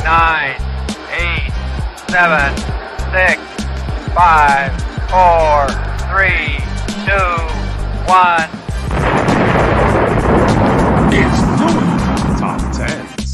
9, 8, 7, 6, 5, 4, 3, 2, 1. It's Fluent Top 10s.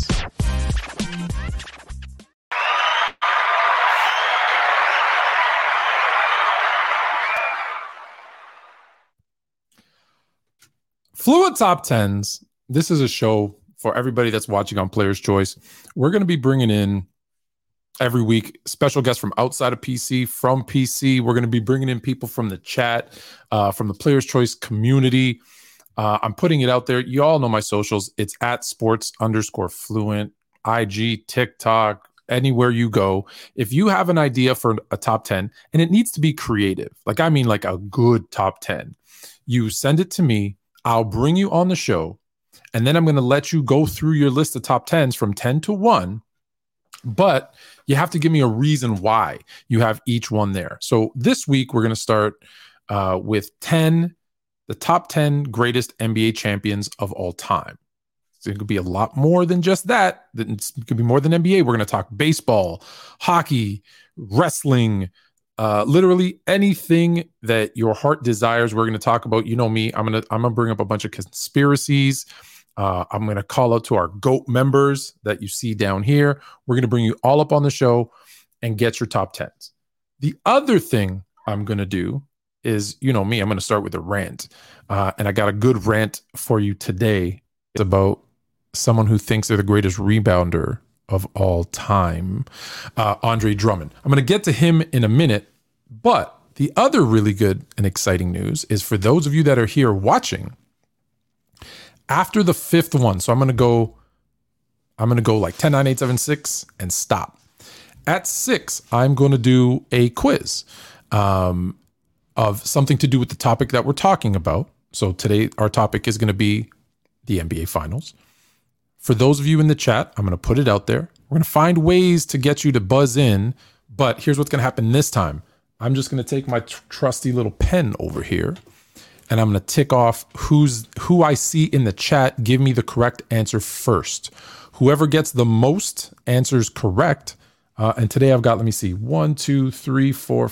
Fluent Top 10s. This is a show for everybody that's watching on Player's Choice. We're going to be bringing in every week special guests from outside of PC, from PC. We're going to be bringing in people from the chat, from the Player's Choice community. I'm putting it out there. You all know my socials. It's at sports_fluent, IG, TikTok, anywhere you go. If you have an idea for a top 10, and it needs to be creative, like a good top 10, you send it to me. I'll bring you on the show, and then I'm going to let you go through your list of top 10s from 10 to 1. But you have to give me a reason why you have each one there. So this week, we're going to start with the top 10 greatest NBA champions of all time. So it could be a lot more than just that. It could be more than NBA. We're going to talk baseball, hockey, wrestling, literally anything that your heart desires. We're going to talk about. You know me. I'm gonna bring up a bunch of conspiracies. I'm going to call out to our GOAT members that you see down here. We're going to bring you all up on the show and get your top 10s. The other thing I'm going to do is, you know me, I'm going to start with a rant. And I got a good rant for you today. It's about someone who thinks they're the greatest rebounder of all time, Andre Drummond. I'm going to get to him in a minute. But the other really good and exciting news is for those of you that are here watching, after the fifth one, so I'm going to go like 10, 9, 8, 7, 6 and stop. At 6, I'm going to do a quiz of something to do with the topic that we're talking about. So today our topic is going to be the NBA Finals. For those of you in the chat, I'm going to put it out there. We're going to find ways to get you to buzz in, but here's what's going to happen this time. I'm just going to take my trusty little pen over here, and I'm going to tick off who I see in the chat. Give me the correct answer first. Whoever gets the most answers correct, and today I've got, let me see, 1, 2, 3, 4,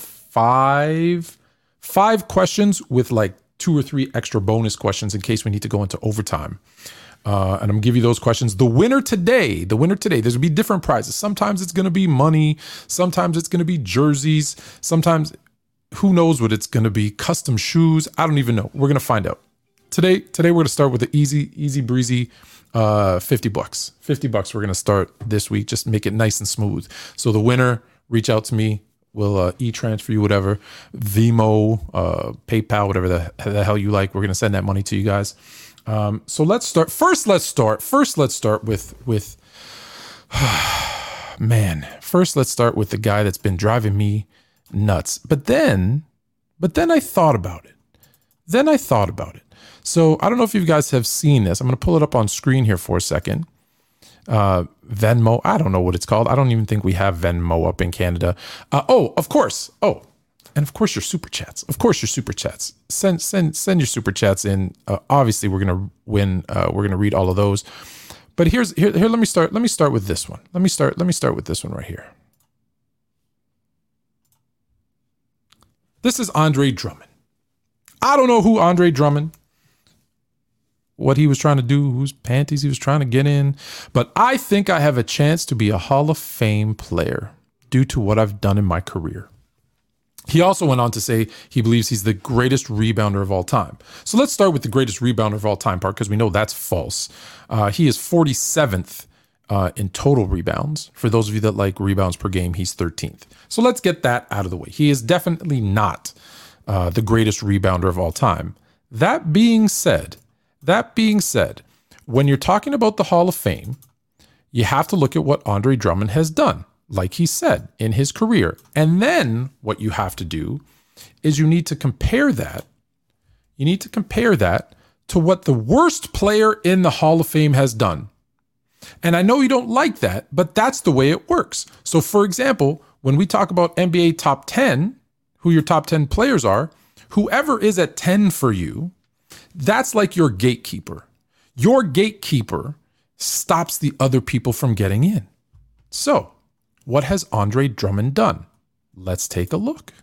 5 questions with like 2 or 3 extra bonus questions in case we need to go into overtime. And I'm going to give you those questions. The winner today, there's going to be different prizes. Sometimes it's going to be money. Sometimes it's going to be jerseys. Sometimes, who knows what it's going to be, custom shoes. I don't even know. We're going to find out. Today we're going to start with the easy breezy, $50. $50 we're going to start this week. Just make it nice and smooth. So the winner, reach out to me. We'll e-transfer you, whatever, Vimo, PayPal, whatever the hell you like. We're going to send that money to you guys. So let's start. First, let's start with man. First, let's start with the guy that's been driving me nuts. But then I thought about it. So I don't know if you guys have seen this. I'm going to pull it up on screen here for a second. Venmo. I don't know what it's called. I don't even think we have Venmo up in Canada. Of course. And of course your super chats. Send your super chats in. Obviously we're going to win. We're going to read all of those. But here, let me start with this one. Let me start with this one right here. This is Andre Drummond. I don't know who Andre Drummond, what he was trying to do, whose panties he was trying to get in, but I think I have a chance to be a Hall of Fame player due to what I've done in my career. He also went on to say he believes he's the greatest rebounder of all time. So let's start with the greatest rebounder of all time part, because we know that's false. He is 47th in total rebounds. For those of you that like rebounds per game, he's 13th. So let's get that out of the way. He is definitely not the greatest rebounder of all time. That being said, when you're talking about the Hall of Fame, you have to look at what Andre Drummond has done, like he said, in his career. And then what you have to do is you need to compare that. You need to compare that to what the worst player in the Hall of Fame has done. And I know you don't like that, but that's the way it works. So for example, when we talk about NBA top 10, who your top 10 players are, whoever is at 10 for you, that's like your gatekeeper. Your gatekeeper stops the other people from getting in. So, what has Andre Drummond done? Let's take a look.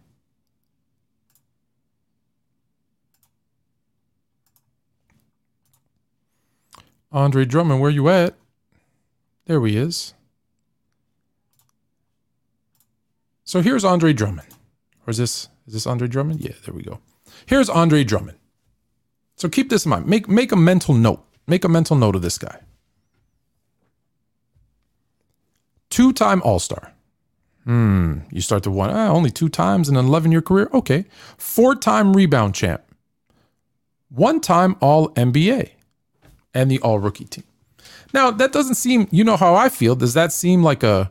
Andre Drummond, where you at? There he is. So here's Andre Drummond. Or is this Andre Drummond? Yeah, there we go. Here's Andre Drummond. So keep this in mind. Make a mental note. Make a mental note of this guy. 2-time All-Star. You start to wonder, only 2 times in an 11-year career? Okay. 4-time rebound champ. 1-time All-NBA. And the All-Rookie team. Now, that doesn't seem, you know how I feel. Does that seem like a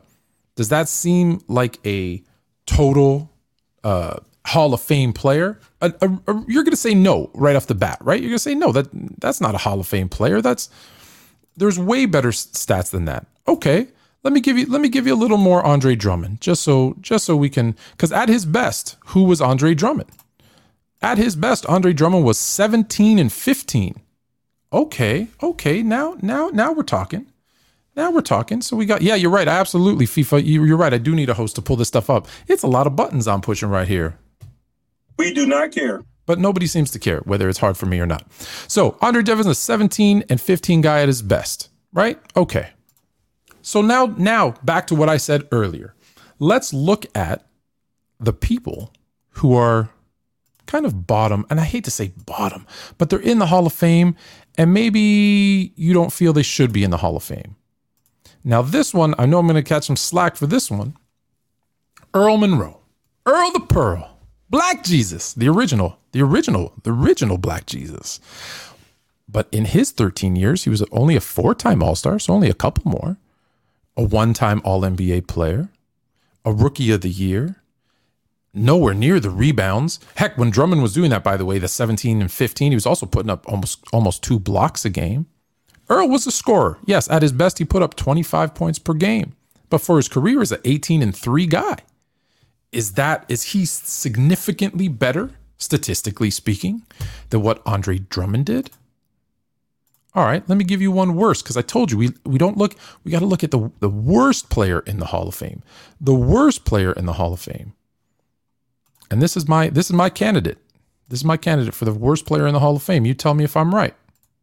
total Hall of Fame player? You're going to say no right off the bat, right? You're going to say no, that's not a Hall of Fame player. There's way better stats than that. Okay. Let me give you a little more Andre Drummond, just so we can, because at his best, who was Andre Drummond? At his best, Andre Drummond was 17 and 15. Okay. Now we're talking. Now we're talking. So we got, yeah, you're right. Absolutely, FIFA. You're right. I do need a host to pull this stuff up. It's a lot of buttons I'm pushing right here. We do not care. But nobody seems to care whether it's hard for me or not. So Andre Drummond's a 17 and 15 guy at his best, right? Okay. So now back to what I said earlier. Let's look at the people who are kind of bottom, and I hate to say bottom, but they're in the Hall of Fame, and maybe you don't feel they should be in the Hall of Fame. Now this one, I know I'm going to catch some slack for this one. Earl Monroe. Earl the Pearl. Black Jesus. The original Black Jesus. But in his 13 years, he was only a 4-time All-Star, so only a couple more. A 1-time All-NBA player. A Rookie of the Year. Nowhere near the rebounds. Heck, when Drummond was doing that, by the way, the 17 and 15, he was also putting up almost 2 blocks a game. Earl was a scorer. Yes, at his best, he put up 25 points per game. But for his career, he's an 18 and 3 guy. Is he significantly better, statistically speaking, than what Andre Drummond did? All right, let me give you one worse, because I told you we got to look at the worst player in the Hall of Fame. The worst player in the Hall of Fame. And this is my candidate. This is my candidate for the worst player in the Hall of Fame. You tell me if I'm right.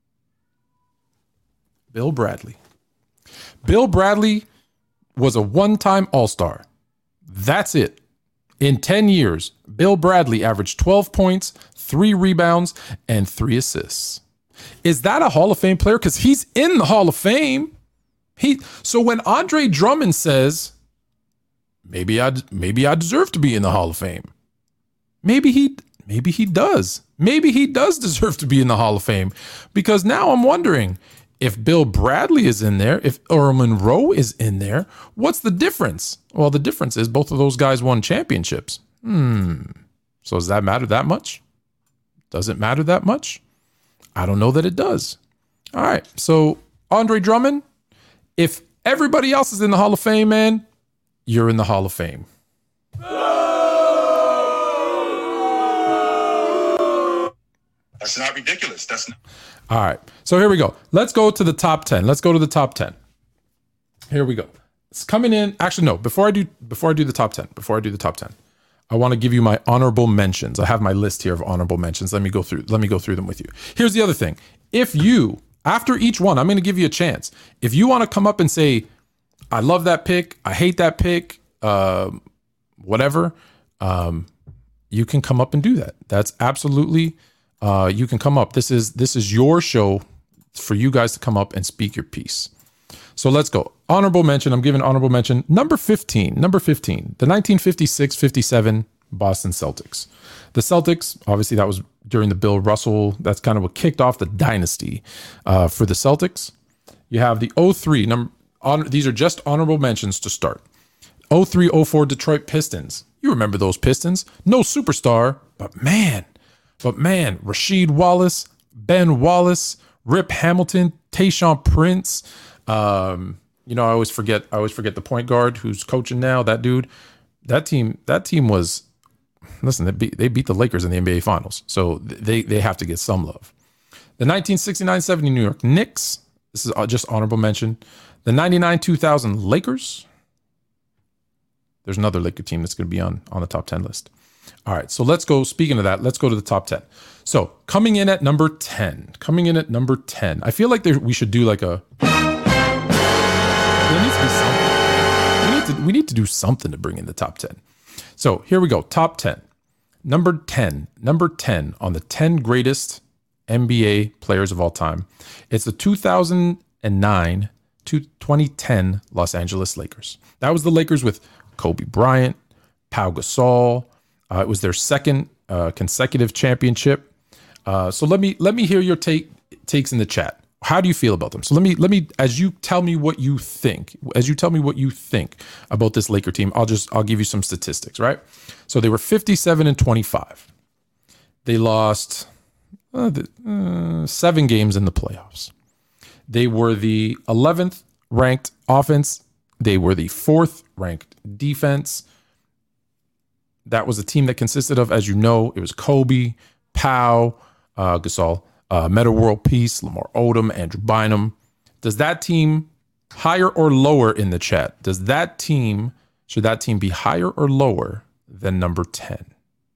Bill Bradley. Bill Bradley was a 1-time All-Star. That's it. In 10 years, Bill Bradley averaged 12 points, 3 rebounds, and 3 assists. Is that a Hall of Fame player? Because he's in the Hall of Fame. So when Andre Drummond says, maybe I deserve to be in the Hall of Fame. Maybe he does. Maybe he does deserve to be in the Hall of Fame. Because now I'm wondering, if Bill Bradley is in there, if Earl Monroe is in there, what's the difference? Well, the difference is both of those guys won championships. So does that matter that much? Does it matter that much? I don't know that it does. All right. So Andre Drummond, if everybody else is in the Hall of Fame, man, you're in the Hall of Fame. That's not ridiculous. All right. So here we go. Let's go to the top 10. Let's go to the top 10. Here we go. It's coming in. Actually, no, before I do the top 10, I want to give you my honorable mentions. I have my list here of honorable mentions. Let me go through them with you. Here's the other thing. If you, after each one, I'm going to give you a chance. If you want to come up and say, I love that pick, I hate that pick, whatever, you can come up and do that. That's absolutely, you can come up. This is your show for you guys to come up and speak your piece. So let's go. Honorable mention. I'm giving honorable mention. Number 15, the 1956-57 Boston Celtics. The Celtics, obviously that was during the Bill Russell. That's kind of what kicked off the dynasty for the Celtics. You have the 03. These are just honorable mentions to start. 03-04 Detroit Pistons. You remember those Pistons. No superstar, but man, Rasheed Wallace, Ben Wallace, Rip Hamilton, Tayshaun Prince. I always forget the point guard who's coaching now. That dude, that team was, listen, they beat the Lakers in the NBA Finals, so they have to get some love. The 1969-70 New York Knicks. This is just honorable mention. The 99-2000 Lakers. there's another Laker team that's going to be on the top 10 list. All right, so let's go. Speaking of that, let's go to the top 10. So coming in at number 10. I feel like we should do like a. There needs to be something. We need to do something to bring in the top 10. So here we go. Top 10. Number 10 on the 10 greatest NBA players of all time. It's the 2009 to 2010 Los Angeles Lakers. That was the Lakers with Kobe Bryant, Pau Gasol. It was their second consecutive championship. So let me hear your takes in the chat. How do you feel about them? So let me as you tell me what you think about this Laker team, I'll give you some statistics, right? So they were 57-25. They lost 7 games in the playoffs. They were the 11th ranked offense. They were the 4th ranked defense. That was a team that consisted of, as you know, it was Kobe, Pau, Gasol, Metta World Peace, Lamar Odom, Andrew Bynum. Does that team higher or lower in the chat? Should that team be higher or lower than number 10?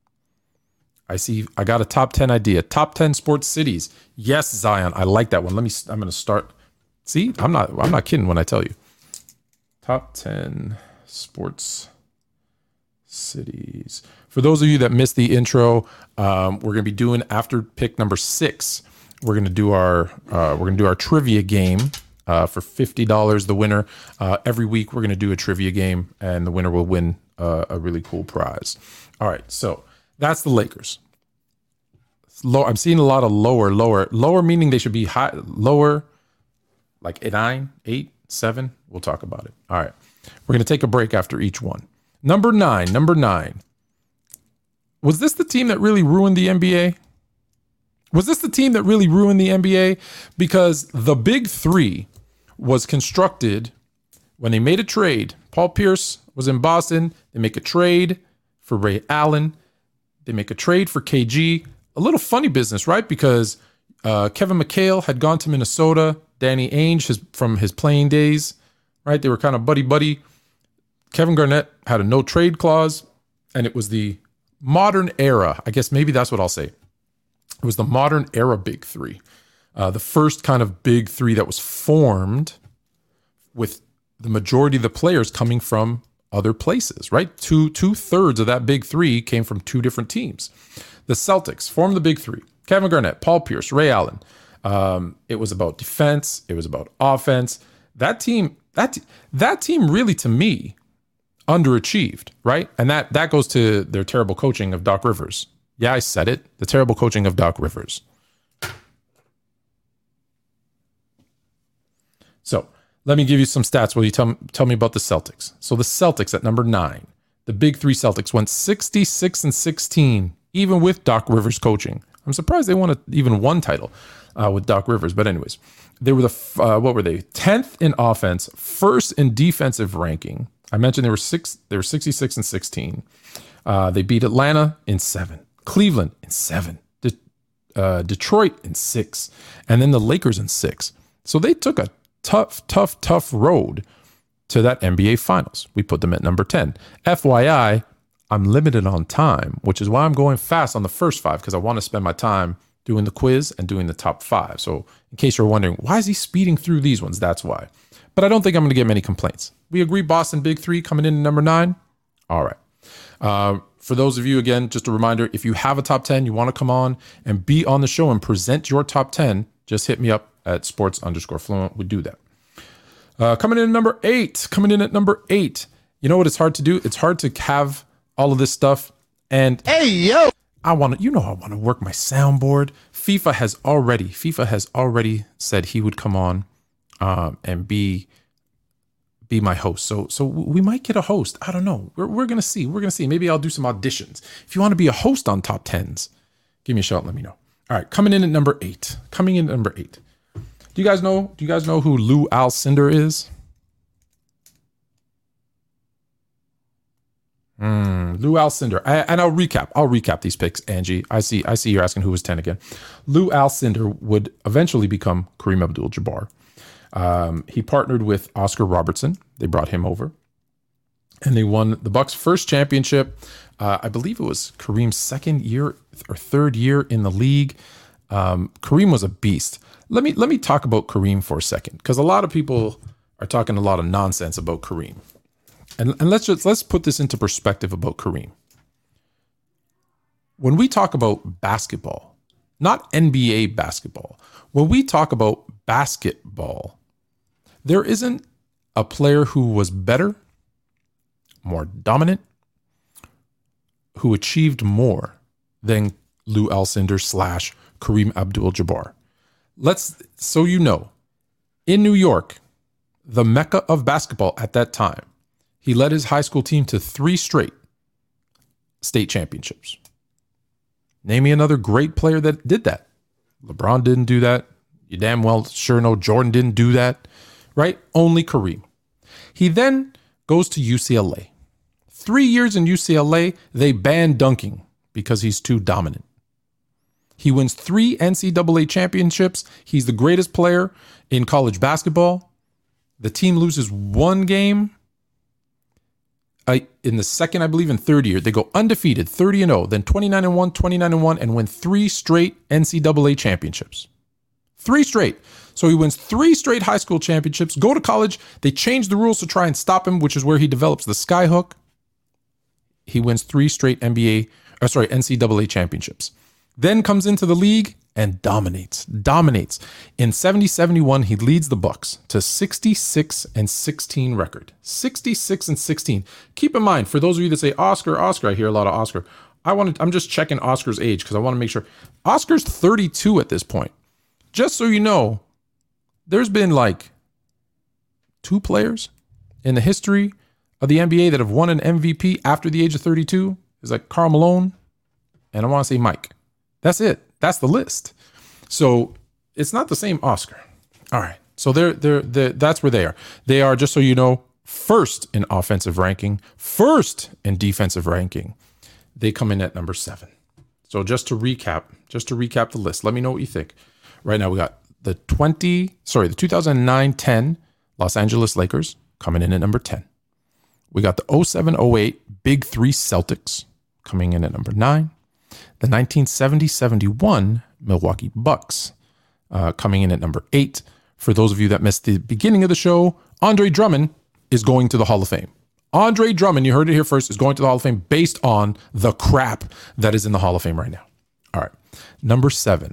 I got a top 10 idea. Top 10 sports cities. Yes, Zion. I like that one. I'm going to start. See, I'm not kidding when I tell you. Top 10 sports cities. For those of you that missed the intro, we're going to be doing after pick number 6. We're going to do our trivia game for $50. The winner every week we're going to do a trivia game, and the winner will win a really cool prize. All right, so that's the Lakers. I'm seeing a lot of lower, meaning they should be high, lower, like 9, 8, 7. We'll talk about it. All right, we're going to take a break after each one. Number 9. Was this the team that really ruined the NBA? Because the Big Three was constructed when they made a trade. Paul Pierce was in Boston. They make a trade for Ray Allen. They make a trade for KG. A little funny business, right? Because Kevin McHale had gone to Minnesota. Danny Ainge, from his playing days, right? They were kind of buddy-buddy. Kevin Garnett had a no-trade clause, and it was the modern era. I guess maybe that's what I'll say. It was the modern era Big Three. The first kind of Big Three that was formed with the majority of the players coming from other places, right? Two-thirds of that Big Three came from 2 different teams. The Celtics formed the Big Three. Kevin Garnett, Paul Pierce, Ray Allen. It was about defense. It was about offense. That team really, to me, underachieved, right? And that goes to their terrible coaching of Doc Rivers. Yeah, I said it. The terrible coaching of Doc Rivers. So let me give you some stats while you tell me about the Celtics. So the Celtics at number 9, the Big Three Celtics went 66-16, even with Doc Rivers coaching. I'm surprised they won even one title with Doc Rivers. But anyways, they were what were they? 10th in offense, 1st in defensive ranking. I mentioned they were 66-16. They beat Atlanta in 7, Cleveland in 7, Detroit in 6, and then the Lakers in 6. So they took a tough road to that NBA Finals. We put them at number 10. FYI, I'm limited on time, which is why I'm going fast on the first 5, because I want to spend my time doing the quiz and doing the top 5. So in case you're wondering, why is he speeding through these ones? That's why. But I don't think I'm going to get many complaints. We agree Boston Big Three coming in at number 9? All right. For those of you, again, just a reminder, if you have a top 10, you want to come on and be on the show and present your top 10, just hit me up at sports_fluent. We do that. Coming in at number 8. You know what it's hard to do? It's hard to have all of this stuff. And hey, yo, I want to work my soundboard. FIFA has already said he would come on and be my host. So we might get a host. I don't know. We're going to see. Maybe I'll do some auditions. If you want to be a host on Top 10s, give me a shout. Let me know. All right. Coming in at number 8. Do you guys know who Lou Alcindor is? Lou Alcindor. And I'll recap these picks, Angie. I see you're asking who was 10 again. Lou Alcindor would eventually become Kareem Abdul-Jabbar. He partnered with Oscar Robertson. They brought him over. and they won the Bucks' first championship. I believe it was Kareem's second year or third year in the league. Kareem was a beast. Let me talk about Kareem for a second, because a lot of people are talking a lot of nonsense about Kareem, and let's put this into perspective about Kareem. When we talk about basketball, not NBA basketball, when we talk about basketball, there isn't a player who was better, more dominant, who achieved more than Lou Alcindor / Kareem Abdul-Jabbar. So you know, in New York, the mecca of basketball at that time, he led his high school team to 3 straight state championships. Name me another great player that did that. LeBron didn't do that. You damn well sure know Jordan didn't do that, right? Only Kareem. He then goes to UCLA. 3 years in UCLA, they ban dunking because he's too dominant. He wins 3 NCAA championships. He's the greatest player in college basketball. The team loses 1 game in the second, I believe, and third year. They go undefeated, 30-0, then 29-1, 29-1, and win 3 straight NCAA championships. 3 straight. So he wins 3 straight high school championships, go to college. They change the rules to try and stop him, which is where he develops the skyhook. He wins 3 straight NCAA championships. Then comes into the league and dominates. In 70-71, he leads the Bucks to 66-16 record. 66-16. Keep in mind, for those of you that say Oscar, I hear a lot of Oscar. I'm just checking Oscar's age because I want to make sure. Oscar's 32 at this point. Just so you know, there's been like 2 players in the history of the NBA that have won an MVP after the age of 32. It's like Karl Malone, and I want to say Mike. That's it. That's the list. So it's not the same Oscar. All right. So they're that's where they are. They are, just so you know, first in offensive ranking, first in defensive ranking. They come in at number 7. So just to recap the list, let me know what you think. Right now we got the 2009-10 Los Angeles Lakers coming in at number 10. We got the 07-08 Big 3 Celtics coming in at number 9. The 1970-71 Milwaukee Bucks coming in at number 8. For those of you that missed the beginning of the show, Andre Drummond is going to the Hall of Fame. Andre Drummond, you heard it here first, is going to the Hall of Fame based on the crap that is in the Hall of Fame right now. All right. Number 7.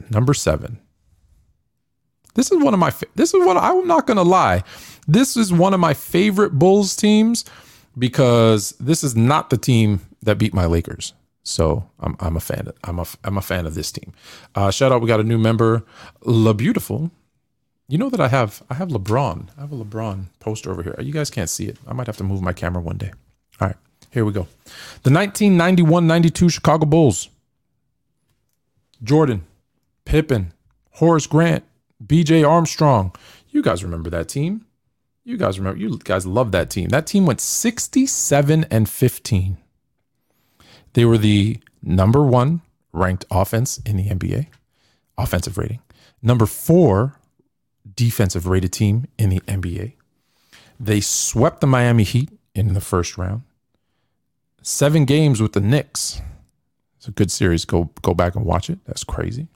This is I'm not going to lie. This is one of my favorite Bulls teams because this is not the team that beat my Lakers. So I'm a fan. I'm a fan of this team. Shout out, we got a new member, La Beautiful. You know that I have LeBron. I have a LeBron poster over here. You guys can't see it. I might have to move my camera one day. All right, here we go. The 1991-92 Chicago Bulls. Jordan, Pippen, Horace Grant, B.J. Armstrong. You guys remember that team? You guys love that team. That team went 67-15. They were the number 1 ranked offense in the NBA, offensive rating. Number 4 defensive rated team in the NBA. They swept the Miami Heat in the first round. 7 games with the Knicks. It's a good series. Go back and watch it. That's crazy.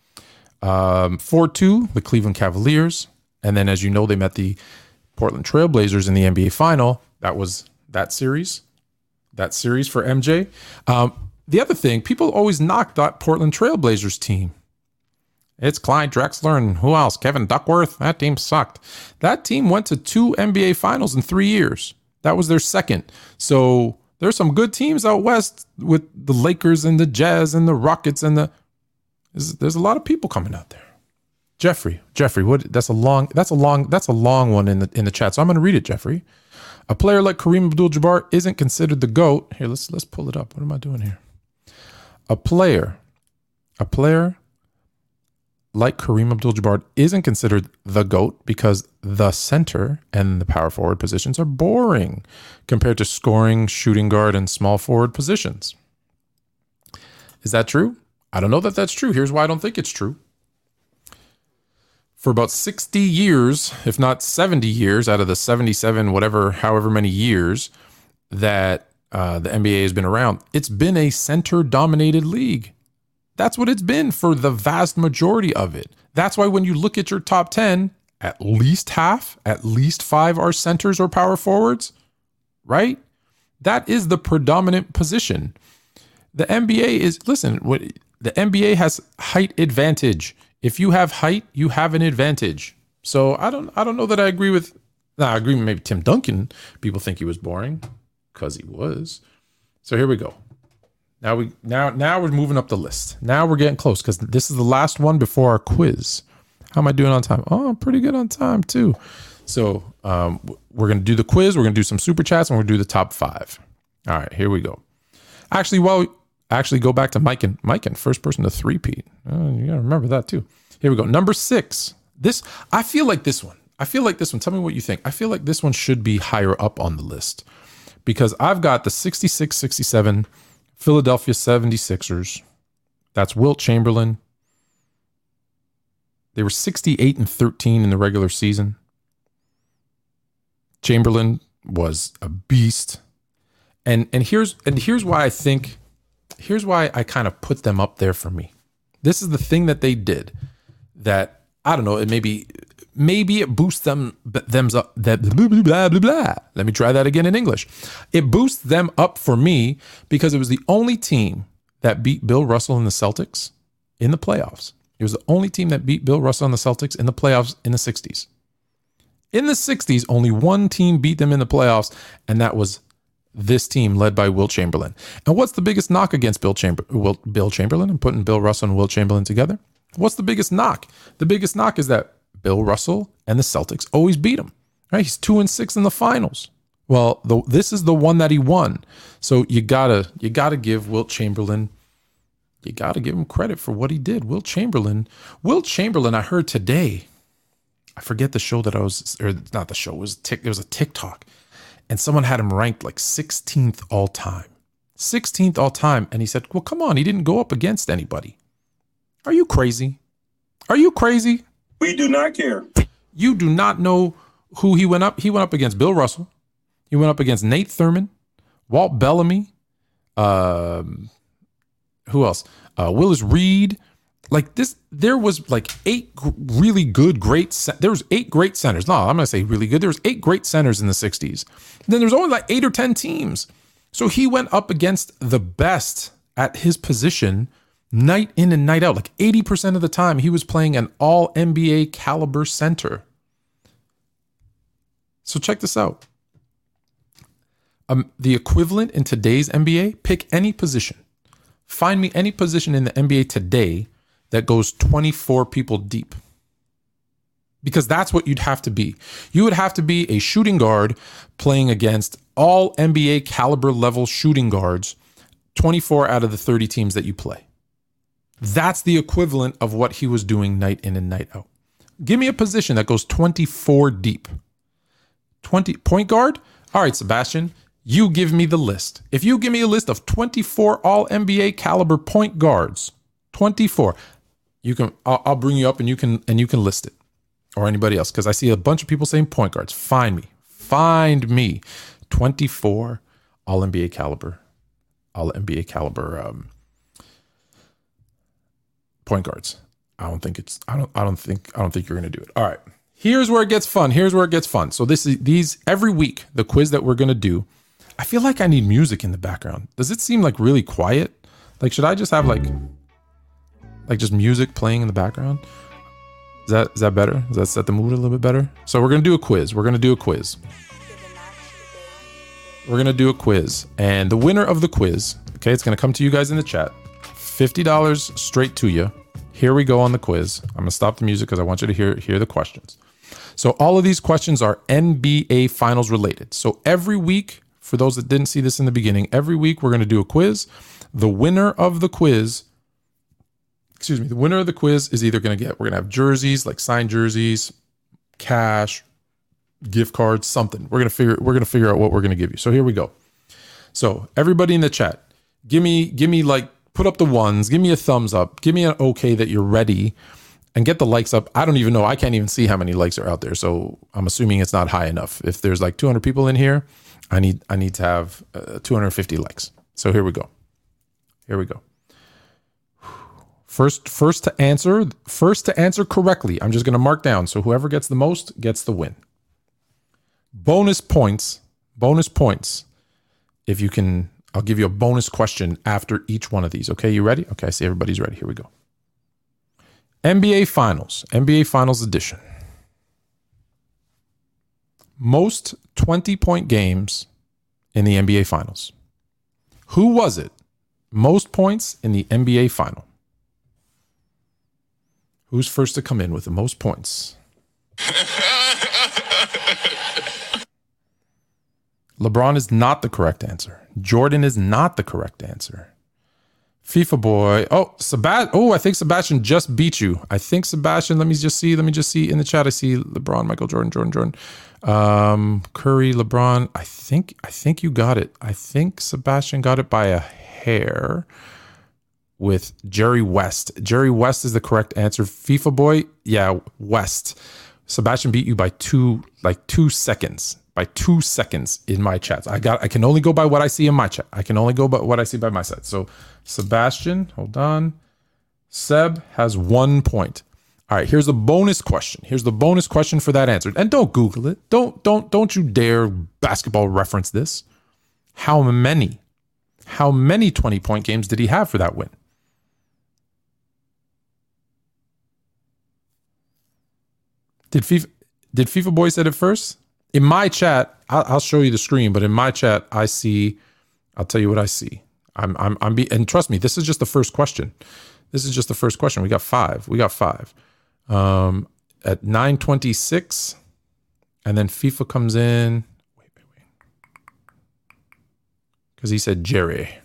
4-2, the Cleveland Cavaliers. And then, as you know, they met the Portland Trailblazers in the NBA final. That was that series. That series for MJ. The other thing, people always knock that Portland Trailblazers team. It's Clyde Drexler and who else? Kevin Duckworth. That team sucked. That team went to 2 NBA finals in 3 years. That was their second. So there's some good teams out west with the Lakers and the Jazz and the Rockets and there's a lot of people coming out there. Jeffrey, what? That's a long one in the chat. So I'm going to read it, Jeffrey. A player like Kareem Abdul-Jabbar isn't considered the GOAT. Here, let's pull it up. What am I doing here? A player like Kareem Abdul-Jabbar isn't considered the GOAT because the center and the power forward positions are boring compared to scoring, shooting guard, and small forward positions. Is that true? I don't know that that's true. Here's why I don't think it's true. For about 60 years, if not 70 years out of the 77, however many years, that the NBA has been around, it's been a center-dominated league. That's what it's been for the vast majority of it. That's why when you look at your top 10, at least half, at least 5 are centers or power forwards, right? That is the predominant position. The NBA is, listen, the NBA has height advantage. If you have height, you have an advantage. So I don't know that I agree with, I agree with maybe Tim Duncan. People think he was boring because he was. So here we go. Now we're moving up the list. Now we're getting close because this is the last one before our quiz. How am I doing on time? Oh, I'm pretty good on time too. So we're going to do the quiz. We're going to do some super chats and we're going to do the top 5. All right, here we go. Actually, go back to Mike and first person to three-peat. You got to remember that too. Here we go. Number 6. I feel like this one. Tell me what you think. I feel like this one should be higher up on the list because I've got the 66-67 Philadelphia 76ers. That's Wilt Chamberlain. They were 68-13 in the regular season. Chamberlain was a beast. And here's why I kind of put them up there for me. This is the thing that they did that, I don't know, it maybe it boosts them up. Blah, blah, blah, blah. Let me try that again in English. It boosts them up for me because it was the only team that beat Bill Russell and the Celtics in the playoffs. It was the only team that beat Bill Russell and the Celtics in the playoffs in the 60s. In the 60s, only one team beat them in the playoffs, and that was this team led by Wilt Chamberlain. And what's the biggest knock against Bill Chamberlain and putting Bill Russell and Wilt Chamberlain together? What's the biggest knock? The biggest knock is that Bill Russell and the Celtics always beat him. Right? He's 2-6 in the finals. Well, this is the one that he won. So you gotta give Wilt Chamberlain. You gotta give him credit for what he did. Wilt Chamberlain. I heard today. I forget the show that I was, or not the show. It was a TikTok, and someone had him ranked like 16th all time. 16th all time, and he said, "Well, come on, he didn't go up against anybody." Are you crazy? Are you crazy? We do not care. You do not know who he went up. He went up against Bill Russell. He went up against Nate Thurman, Walt Bellamy. Who else? Willis Reed. Like this, there was like 8 really good, there was 8 great centers. No, I'm going to say really good. There was 8 great centers in the 60s. Then there's only like 8 or 10 teams. So he went up against the best at his position night in and night out. Like 80% of the time he was playing an all NBA caliber center. So check this out. The equivalent in today's NBA, pick any position. Find me any position in the NBA today that goes 24 people deep. Because that's what you'd have to be. You would have to be a shooting guard playing against all NBA caliber level shooting guards, 24 out of the 30 teams that you play. That's the equivalent of what he was doing night in and night out. Give me a position that goes 24 deep. 20 point guard? All right, Sebastian, you give me the list. If you give me a list of 24 all NBA caliber point guards, 24, I'll bring you up and you can list it, or anybody else, because I see a bunch of people saying point guards. Find me 24 all NBA caliber point guards. I don't think you're gonna do it. All right, here's where it gets fun. So these every week, the quiz that we're gonna do, I feel like I need music in the background. Does it seem like really quiet? Like, should I just have like just music playing in the background? Is that better? Does that set the mood a little bit better? So we're gonna do a quiz. And the winner of the quiz, okay, it's gonna come to you guys in the chat. $50 straight to you. Here we go on the quiz. I'm gonna stop the music because I want you to hear the questions. So all of these questions are NBA Finals related. So every week, for those that didn't see this in the beginning, every week we're gonna do a quiz. The winner of the quiz is either we're gonna have jerseys, like signed jerseys, cash, gift cards, something. We're gonna figure out what we're gonna give you. So here we go. So everybody in the chat, give me like, put up the ones, give me a thumbs up, give me an okay that you're ready, and get the likes up. I don't even know. I can't even see how many likes are out there. So I'm assuming it's not high enough. If there's like 200 people in here, I need to have 250 likes. So here we go. First to answer correctly. I'm just going to mark down. So whoever gets the most gets the win. Bonus points. If you can, I'll give you a bonus question after each one of these. Okay, you ready? Okay, I see everybody's ready. Here we go. NBA Finals edition. Most 20-point games in the NBA Finals. Who was it? Most points in the NBA Final. Who's first to come in with the most points? LeBron is not the correct answer. Jordan is not the correct answer. FIFA boy. I think Sebastian just beat you. I think Sebastian, let me just see in the chat. I see LeBron, Michael Jordan. Curry, LeBron. I think you got it. I think Sebastian got it by a hair with Jerry West. Jerry West is the correct answer. FIFA boy. Yeah, West. Sebastian beat you by 2 seconds. By 2 seconds in my chats. I can only go by what I see in my chat. I can only go by what I see by my side. So Sebastian, hold on. Seb has 1 point. All right, here's the bonus question. Here's the bonus question for that answer. And don't Google it. Don't you dare basketball reference this. How many 20-point games did he have for that win? Did FIFA boy said it first? In my chat, I'll show you the screen, but in my chat, I'll tell you what I see. And trust me, this is just the first question. We got five. At 9:26, and then FIFA comes in. Wait. Because he said Jerry.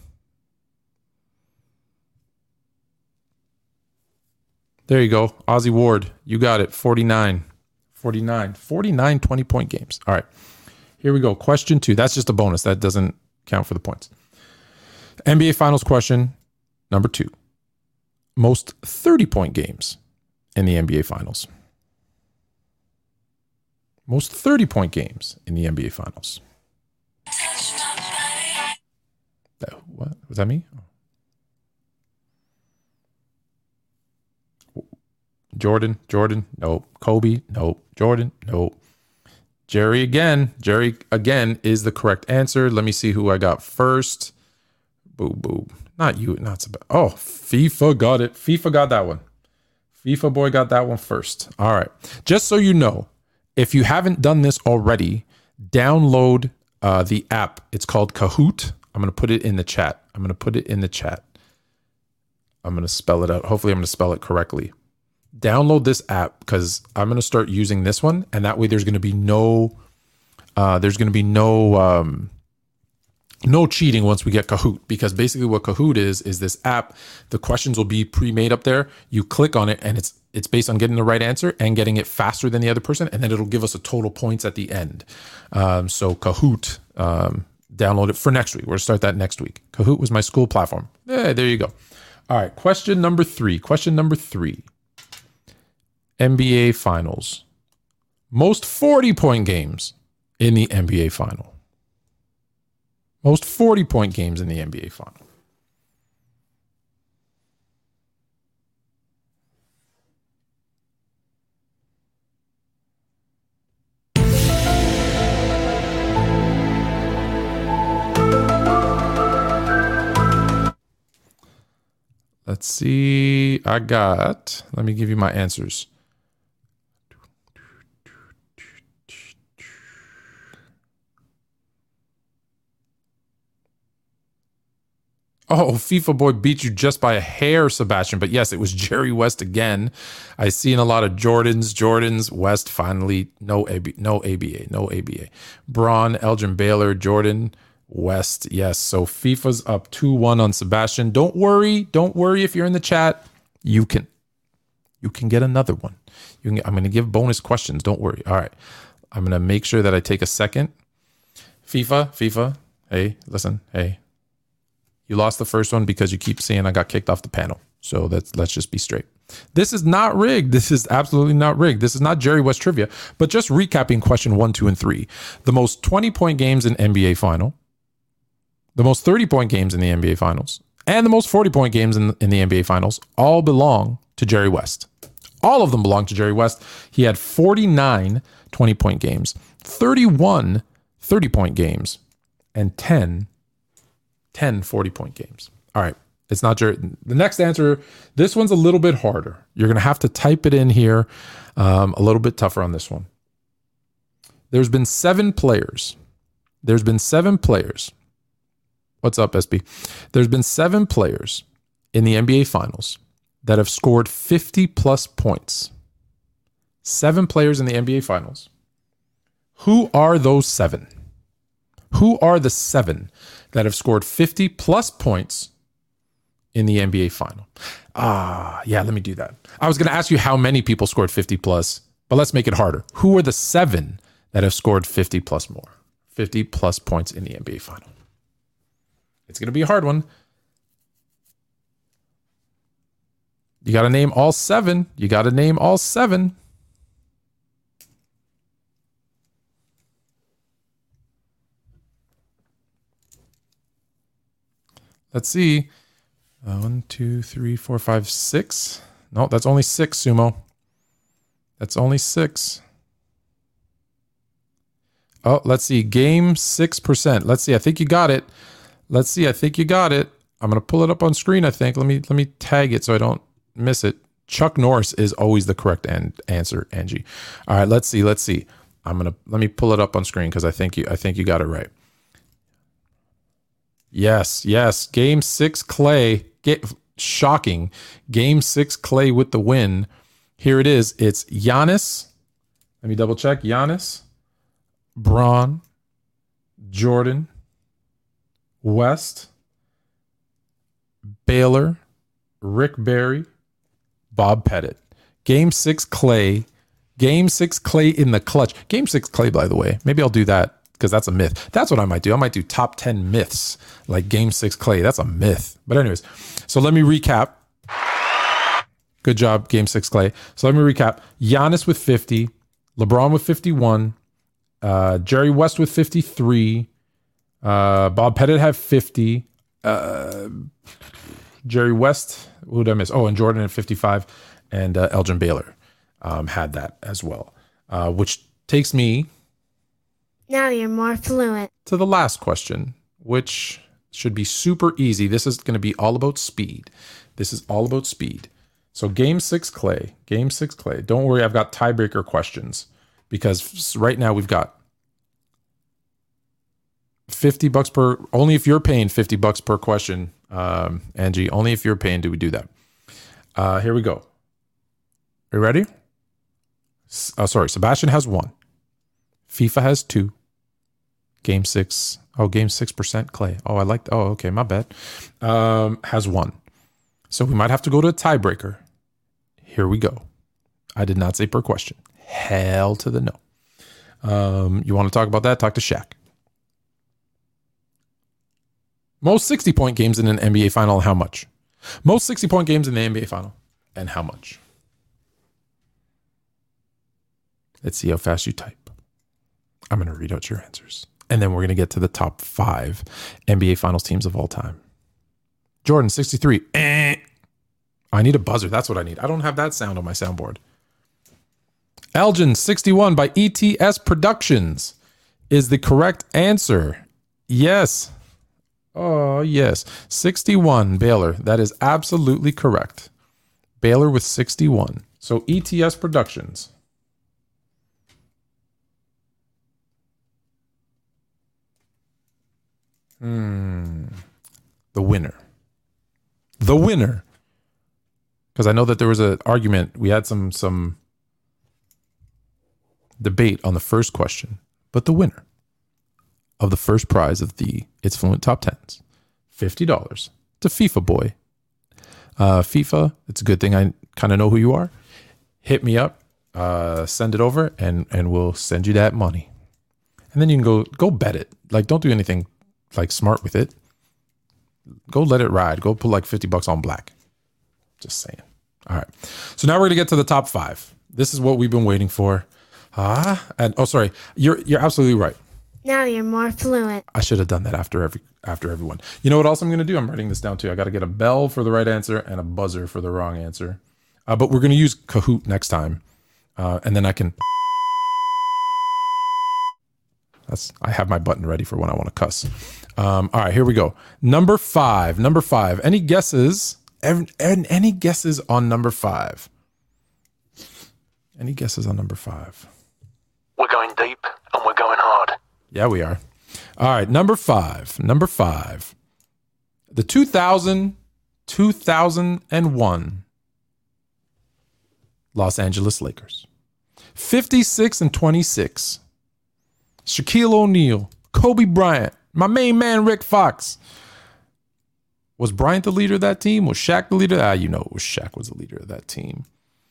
There you go. Ozzie Ward, you got it. 49 20-point games. All right, here we go. Question 2. That's just a bonus. That doesn't count for the points. NBA Finals question number 2. Most 30-point games in the NBA Finals. Most 30-point games in the NBA Finals. What? Was that me? Jordan, nope. Kobe, nope. Jordan, nope. Jerry again is the correct answer. Let me see who I got first. Boo. Not you, not Sebastian. Oh, FIFA got it. FIFA got that one. FIFA boy got that one first. All right. Just so you know, if you haven't done this already, download the app. It's called Kahoot. I'm going to put it in the chat. I'm going to spell it out. Hopefully I'm going to spell it correctly. Download this app because I'm going to start using this one, and that way there's going to be no cheating once we get Kahoot, because basically what Kahoot is this app. The questions will be pre-made up there. You click on it, and it's based on getting the right answer and getting it faster than the other person, and then it'll give us a total points at the end. So Kahoot, download it for next week. We're going to start that next week. Kahoot was my school platform. There you go. All right, question number 3. NBA Finals. Most 40-point games in the NBA Final. Most 40-point games in the NBA Final. Let's see. Let me give you my answers. Oh, FIFA boy beat you just by a hair, Sebastian. But yes, it was Jerry West again. I seen a lot of Jordans. West finally, no ABA. Braun, Elgin Baylor, Jordan, West. Yes, so FIFA's up 2-1 on Sebastian. Don't worry if you're in the chat. You can get another one. I'm going to give bonus questions. Don't worry. All right. I'm going to make sure that I take a second. FIFA. Hey, listen. Hey. You lost the first one because you keep saying I got kicked off the panel. So let's just be straight. This is not rigged. This is absolutely not rigged. This is not Jerry West trivia. But just recapping question 1, 2, and 3. The most 20-point games in NBA Final, the most 30-point games in the NBA Finals, and the most 40-point games in the NBA Finals all belong to Jerry West. All of them belong to Jerry West. He had 49 20-point games, 31 30-point games, and 10 40-point games. All right. It's not Jerry. The next answer, this one's a little bit harder. You're going to have to type it in here. A little bit tougher on this one. There's been 7 players. What's up, SB? There's been 7 players in the NBA Finals that have scored 50-plus points. 7 players in the NBA Finals. Who are those 7? Who are the 7 that have scored 50-plus points in the NBA Final? Yeah, let me do that. I was going to ask you how many people scored 50-plus, but let's make it harder. Who are the 7 that have scored 50-plus more? 50-plus points in the NBA Final. It's going to be a hard one. You got to name all 7. Let's see. 1, 2, 3, 4, 5, 6. No, that's only 6, Sumo. That's only 6. Oh, let's see. Game 6%. Let's see. I think you got it. I'm going to pull it up on screen, I think. Let me tag it so I don't miss it. Chuck Norris is always the correct answer, Angie. All right, let's see. let me pull it up on screen because I think you got it right. Yes. Game 6, Clay. Shocking. Game 6, Clay with the win. Here it is. It's Giannis. Let me double check. Giannis, Bron, Jordan, West, Baylor, Rick Barry, Bob Pettit. Game 6, Clay. Game 6, Clay in the clutch. Game 6, Clay, by the way. Maybe I'll do that because that's a myth. That's what I might do. I might do top 10 myths, like Game 6, Clay. That's a myth. But anyways, so let me recap. Good job, Game 6, Clay. So let me recap. Giannis with 50, LeBron with 51, Jerry West with 53, Bob Pettit had 50, Jerry West, who did I miss? Oh, and Jordan at 55, and Elgin Baylor had that as well, which takes me... Now you're more fluent. To the last question, which should be super easy. This is going to be all about speed. So Game 6, Clay. Don't worry, I've got tiebreaker questions because right now we've got $50 per, only if you're paying $50 per question, Angie, only if you're paying do we do that. Here we go. Are you ready? Sebastian has 1. FIFA has 2. Game 6. Oh, game 6%, Clay. Oh, okay, my bad. Has 1. So we might have to go to a tiebreaker. Here we go. I did not say per question. Hell to the no. You want to talk about that? Talk to Shaq. Most 60-point games in an NBA Final, how much? Most 60-point games in the NBA Final, and how much? Let's see how fast you type. I'm going to read out your answers. And then we're going to get to the top 5 NBA Finals teams of all time. Jordan, 63. I need a buzzer. That's what I need. I don't have that sound on my soundboard. Elgin, 61 by ETS Productions is the correct answer. Yes. Oh, yes. 61, Baylor. That is absolutely correct. Baylor with 61. So ETS Productions. The winner. Because I know that there was an argument. We had some debate on the first question. But the winner of the first prize of the It's Fluent Top 10s, $50 to FIFA Boy. FIFA, it's a good thing I kind of know who you are. Hit me up, send it over, and we'll send you that money. And then you can go bet it. Like, don't do anything like smart with it. Go let it ride. Go put like $50 on black. Just saying. All right. So now we're going to get to the top 5. This is what we've been waiting for. Sorry. You're absolutely right. Now you're more fluent. I should have done that after everyone. You know what else I'm going to do? I'm writing this down too. I got to get a bell for the right answer and a buzzer for the wrong answer. But we're going to use Kahoot next time. And then I can... I have my button ready for when I want to cuss. All right, here we go. Number 5. Any guesses? Any guesses on number 5? Any guesses on number 5? We're going deep and we're going hard. Yeah, we are. All right, number 5. The 2001 Los Angeles Lakers. 56-26. Shaquille O'Neal, Kobe Bryant, my main man Rick Fox. Was Bryant the leader of that team? Was Shaq the leader? Shaq was the leader of that team.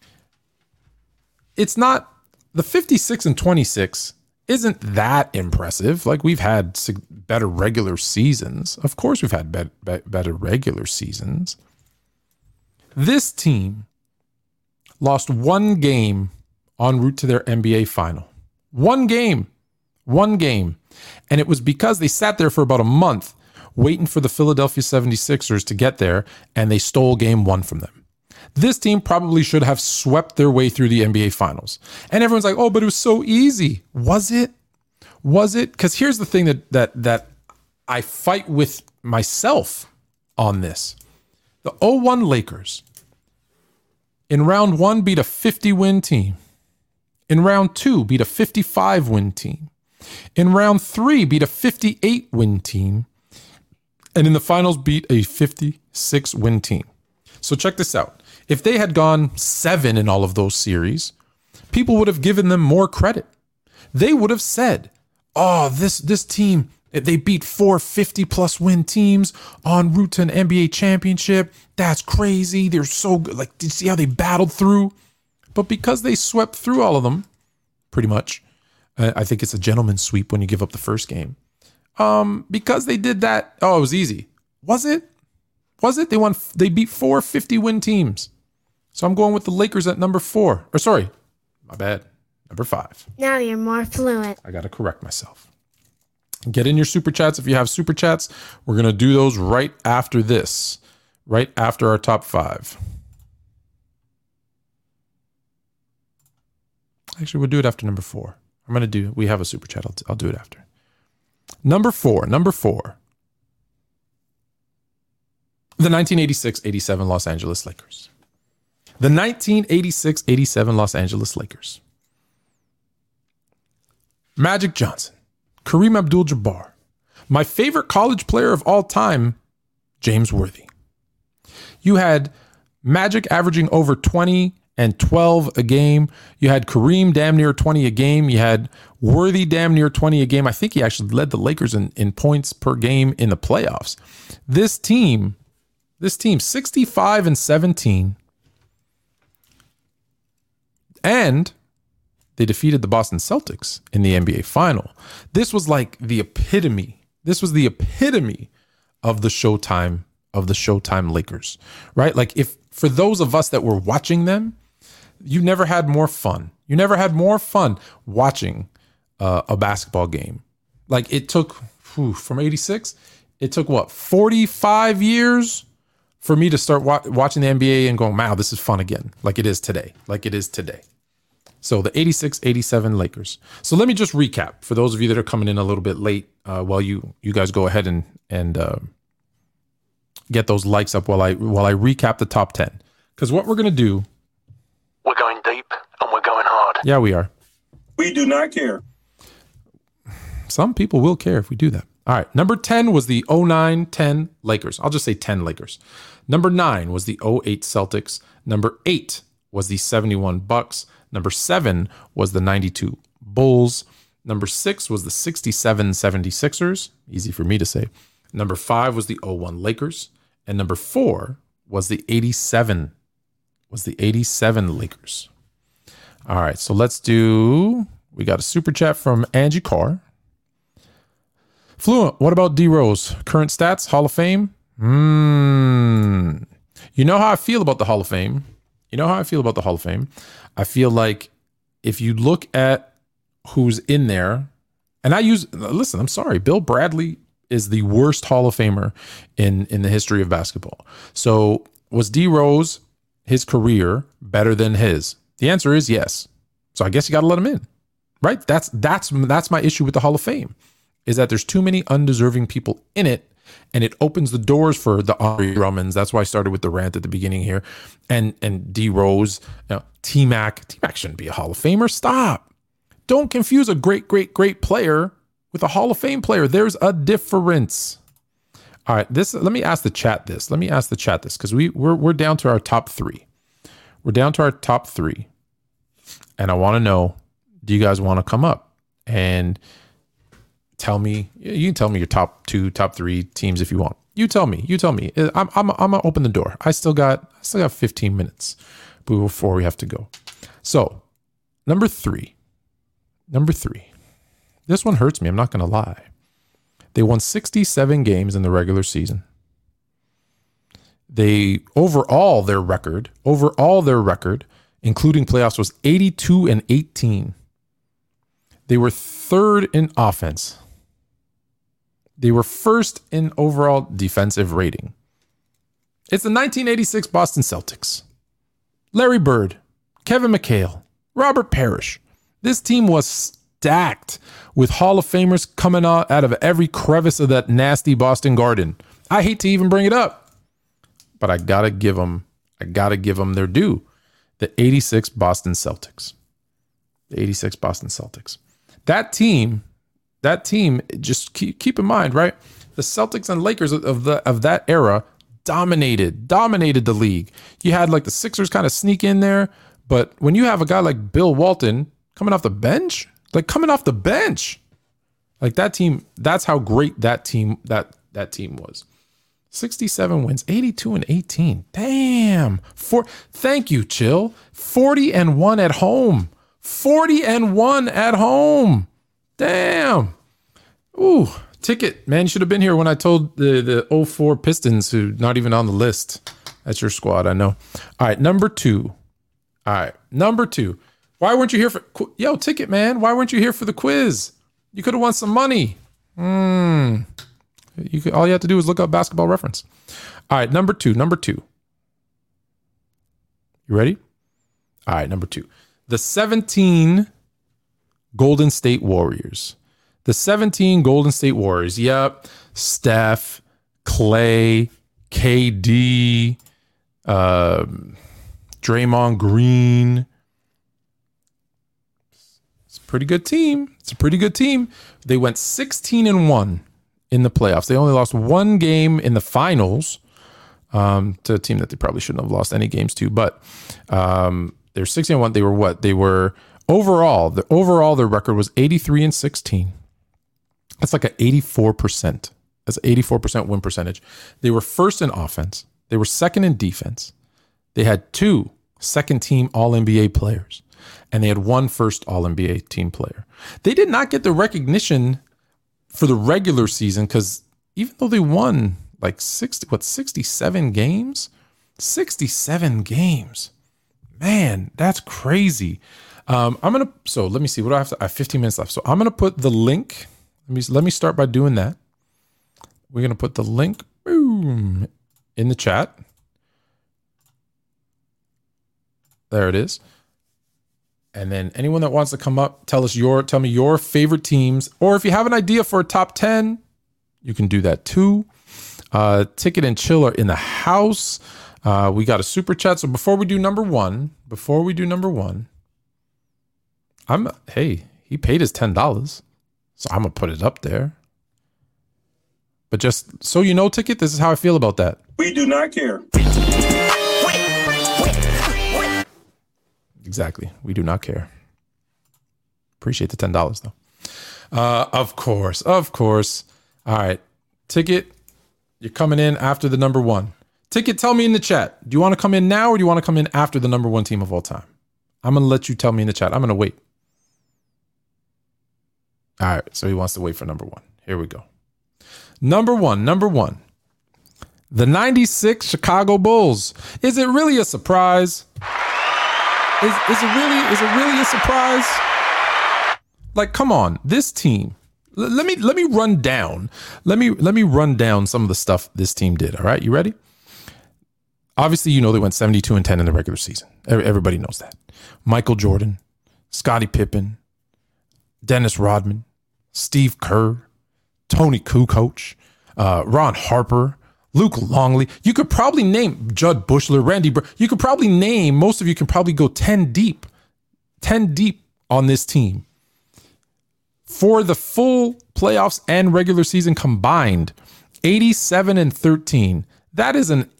It's not, the 56-26 isn't that impressive. Like, we've had better regular seasons. Of course we've had better regular seasons. This team lost one game en route to their NBA final. One game. And it was because they sat there for about a month waiting for the Philadelphia 76ers to get there, and they stole game 1 from them. This team probably should have swept their way through the NBA finals. And everyone's like, oh, but it was so easy. Was it? Because here's the thing that I fight with myself on this. The 01 Lakers in round 1 beat a 50-win team. In round 2 beat a 55-win team. In round 3, beat a 58-win team. And in the finals, beat a 56-win team. So check this out. If they had gone 7 in all of those series, people would have given them more credit. They would have said, oh, this team, they beat 4 50-plus win teams en route to an NBA championship. That's crazy. They're so good. Like, did you see how they battled through? But because they swept through all of them, pretty much, I think it's a gentleman's sweep when you give up the first game. Because they did that, it was easy. Was it? They beat 4 50-win teams. So I'm going with the Lakers at number 4. Or sorry, my bad. Number 5. Now you're more fluent. I got to correct myself. Get in your super chats if you have super chats. We're going to do those right after this. Right after our top 5. Actually, we'll do it after number 4. We have a super chat. I'll do it after. Number 4. The 1986-87 Los Angeles Lakers. The 1986-87 Los Angeles Lakers. Magic Johnson. Kareem Abdul-Jabbar. My favorite college player of all time, James Worthy. You had Magic averaging over 20 and 12 a game. You had Kareem damn near 20 a game. You had Worthy damn near 20 a game. I think he actually led the Lakers in points per game in the playoffs. This team 65-17. And they defeated the Boston Celtics in the NBA final. This was like the epitome. This was the epitome of the Showtime Lakers, right? Like, if for those of us that were watching them, you never had more fun. You never had more fun watching a basketball game. Like, it took from 86, it took 45 years for me to start watching the NBA and going, wow, this is fun again. Like it is today. So the 86-87 Lakers. So let me just recap for those of you that are coming in a little bit late while you guys go ahead and get those likes up while I recap the top 10. Because what we're going to do. We're going deep and we're going hard. Yeah, we are. We do not care. Some people will care if we do that. All right. Number 10 was the 09-10 Lakers. I'll just say 10 Lakers. Number 9 was the 08 Celtics. Number 8 was the 71 Bucks. Number 7 was the 92 Bulls. Number 6 was the 67 76ers. Easy for me to say. Number 5 was the 01 Lakers. And number 4 was the 87 Lakers. All right, so we got a super chat from Angie Carr. Fluent, what about D Rose? Current stats, Hall of Fame? You know how I feel about the Hall of Fame? I feel like if you look at who's in there, and listen, I'm sorry, Bill Bradley is the worst Hall of Famer in the history of basketball. So was D Rose, his career, better than his? The answer is yes. So I guess you got to let him in, right? That's my issue with the Hall of Fame, is that there's too many undeserving people in it, and it opens the doors for the Andre Drummonds. That's why I started with the rant at the beginning here, and D Rose, T-Mac. T-Mac shouldn't be a Hall of Famer. Stop. Don't confuse a great player with a Hall of Fame player. There's a difference. All right, let me ask the chat this. Because we're down to our top three. And I want to know, do you guys want to come up and tell me? You can tell me your top 2, top 3 teams if you want. You tell me. I'm gonna open the door. I still got 15 minutes before we have to go. So, number three. This one hurts me. I'm not gonna lie. They won 67 games in the regular season. Overall their record, including playoffs, was 82-18. They were third in offense. They were first in overall defensive rating. It's the 1986 Boston Celtics. Larry Bird, Kevin McHale, Robert Parrish. This team was stacked with Hall of Famers coming out of every crevice of that nasty Boston Garden. I hate to even bring it up, but I gotta give them their due. The 86 Boston Celtics. That team, just keep in mind, right? The Celtics and Lakers of that era dominated the league. You had like the Sixers kind of sneak in there, but when you have a guy like Bill Walton coming off the bench, like that team, that's how great that team was. 67 wins, 82-18. Damn. Thank you, Chill. 40-1 at home. 40-1 at home. Damn. Ooh, Ticket, man, you should have been here when I told the 04 Pistons, who not even on the list. That's your squad, I know. All right, number two. Why weren't you here for... Yo, Ticket, man, why weren't you here for the quiz? You could have won some money. All you have to do is look up Basketball Reference. All right, number two. You ready? All right, number 2. The 17 Golden State Warriors. Yep. Steph, Clay, KD, Draymond Green. It's a pretty good team. They went 16-1 in the playoffs. They only lost one game in the finals to a team that they probably shouldn't have lost any games to. But they're 16-1. They were what? They were overall their record was 83-16. That's like an 84%. That's an 84% win percentage. They were first in offense. They were second in defense. They had 2 second-team All-NBA players, and they had 1 first All-NBA team player. They did not get the recognition for the regular season because even though they won like 67 games? 67 games. Man, that's crazy. So let me see. What do I have? I have 15 minutes left. So I'm going to put the link. Let me start by doing that. We're going to put the link in the chat. There it is. And then anyone that wants to come up, tell me your favorite teams, or if you have an idea for a top 10, you can do that too. Ticket and Chill are in the house. We got a super chat. So before we do number one, he paid his $10. So I'm going to put it up there. But just so you know, Ticket, this is how I feel about that. We do not care. Exactly. We do not care. Appreciate the $10 though. Of course. All right. Ticket, you're coming in after the number 1. Ticket, tell me in the chat. Do you want to come in now or do you want to come in after the number 1 team of all time? I'm going to let you tell me in the chat. I'm going to wait. All right. So he wants to wait for number 1. Here we go. Number one. The 96 Chicago Bulls. Is it really a surprise? Is it really a surprise? Like, come on, this team. Let me run down. Let me run down some of the stuff this team did. All right, you ready? Obviously, you know they went 72-10 in the regular season. Everybody knows that. Michael Jordan, Scottie Pippen, Dennis Rodman, Steve Kerr, Tony Kukoc, Ron Harper, Luke Longley. You could probably name Judd Bushler, Randy. You could probably name, most of you can probably go 10 deep on this team. For the full playoffs and regular season combined, 87-13. That is an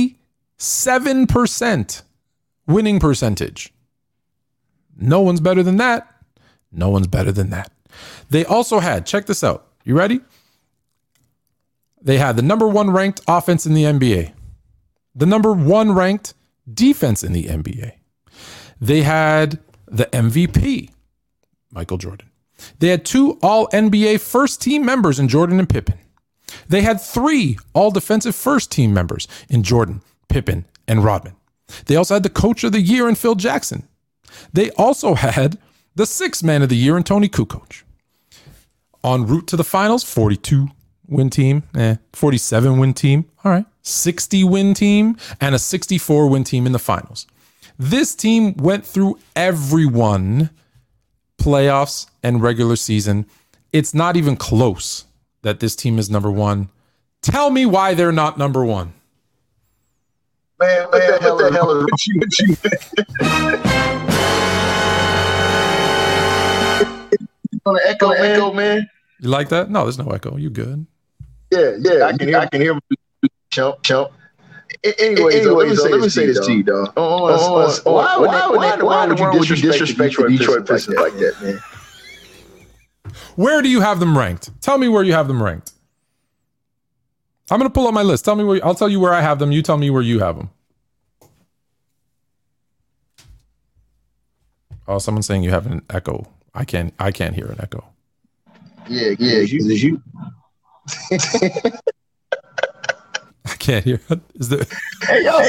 87% winning percentage. No one's better than that. No one's better than that. They also had, check this out. You ready? They had the number 1 ranked offense in the NBA, the number 1 ranked defense in the NBA. They had the MVP, Michael Jordan. They had 2 All-NBA first-team members in Jordan and Pippen. They had 3 All-Defensive first-team members in Jordan, Pippen, and Rodman. They also had the Coach of the Year in Phil Jackson. They also had the 6th Man of the Year in Tony Kukoc. En route to the finals, 42-win team, 47-win team, all right, 60-win team, and a 64-win team in the finals. This team went through everyone, playoffs and regular season. It's not even close that this team is number 1. Tell me why they're not number 1. Man, what the hell is with you? On the echo, man. You like that? No, there's no echo. You good? Yeah. I can hear. Chump. Anyways, let me say this to you, dog. Why would you disrespect the Detroit Pistons like that, man? Where do you have them ranked? Tell me where you have them ranked. I'm going to pull up my list. Tell me where. I'll tell you where I have them. You tell me where you have them. Oh, someone's saying you have an echo. I can't hear an echo. Yeah, it's you. I can't hear. Is there? Hey, y'all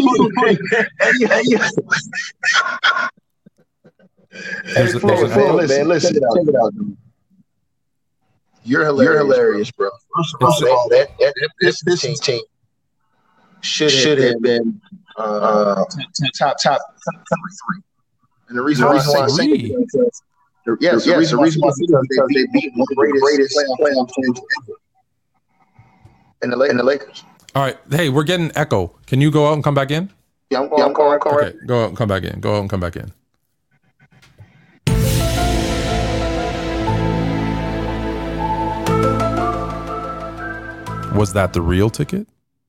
man, listen, check it out, dude. You're hilarious, bro. First of all, this team should have been top 3. And the reason why I say that, the reason why they beat one of the greatest playoff teams in the Lakers. All right. Hey, we're getting echo. Can you go out and come back in? Yeah, I'm going. Okay, go out and come back in. Go out and come back in. Was that the real ticket?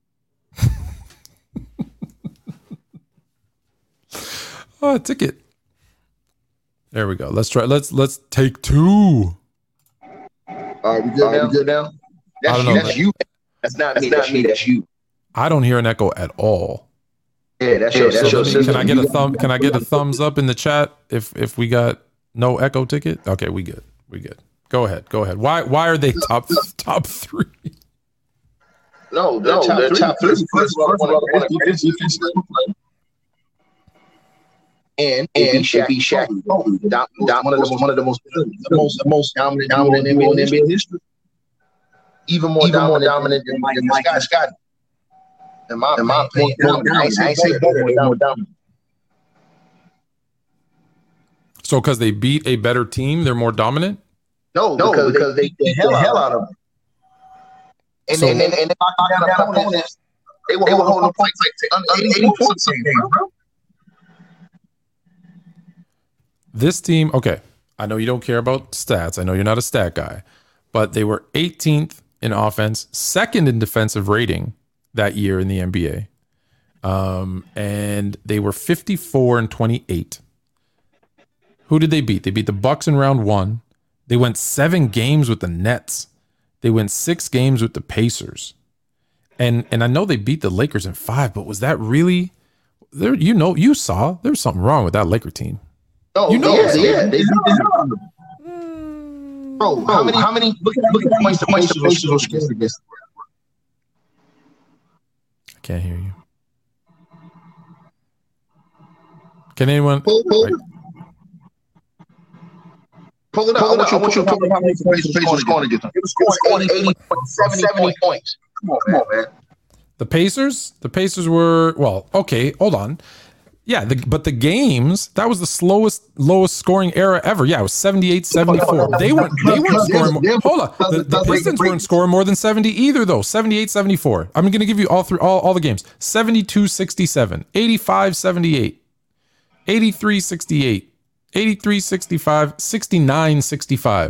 Oh, ticket. There we go. Let's try. Let's take 2. Are we good now? That's you. That's not me. That's you. I don't hear an echo at all. Yeah, that's your system. Can I get a thumb? Can I get a thumbs up in the chat if we got no echo ticket? Okay, we good. Go ahead. Why are they top 3? No, they're top 3. First of all, and Shaq. One of the most dominant in NBA history. Even more dominant than Scott. In my opinion, I say more dominant. So because they beat a better team, they're more dominant? No, because they beat the hell out of them. And then they knocked down opponents. They were holding points like 80 points a game, bro. This team, okay, I know you don't care about stats. I know you're not a stat guy, but they were 18th in offense, 2nd in defensive rating that year in the NBA. And they were 54-28. Who did they beat? They beat the Bucks in round 1. They went 7 games with the Nets. They went 6 games with the Pacers. And I know they beat the Lakers in 5, but was that really there? You saw there's something wrong with that Laker team. No, you know, yeah. Bro, how many look at the points the Pacers scored against them. Can't hear you. Can anyone? Pull it up. I want you to pull up how many Pacers were scoring against them. It was scoring 80 points, 70 points. Come on, man. The Pacers were, well, okay, hold on. Yeah, but the games, that was the lowest scoring era ever. Yeah, it was 78-74. They weren't scoring more. Hold on. The Pistons weren't scoring more than 70 either, though. 78-74. I'm going to give you all the games. 72-67, 85-78, 83-68, 83-65, 69-65.